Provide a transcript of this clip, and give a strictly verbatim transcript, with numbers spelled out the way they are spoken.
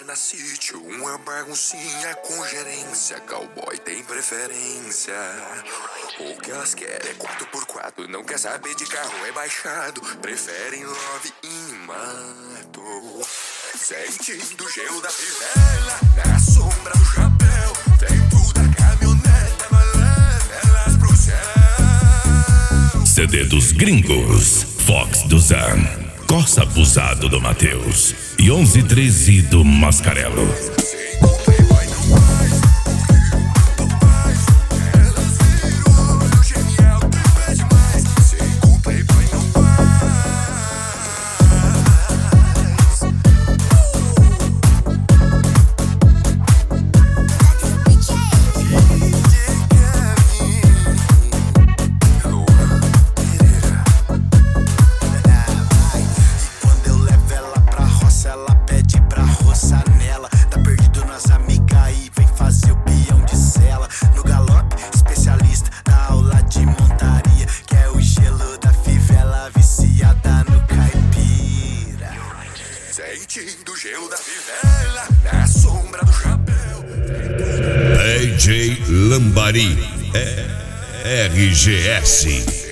na City, uma baguncinha com gerência. Cowboy tem preferência. O que elas querem é quatro por quatro, não quer saber de carro rebaixado. Preferem love e mato. Sentindo o gelo da fivela, na sombra do chapéu. Dentro da caminhonete, mas leva elas pro céu. C D dos gringos, Fox do Zan, Corsa Abusado do Matheus e onze treze do Mascarello. Sentindo o gelo da fivela, na sombra do chapéu. D J Lambari, é R G S.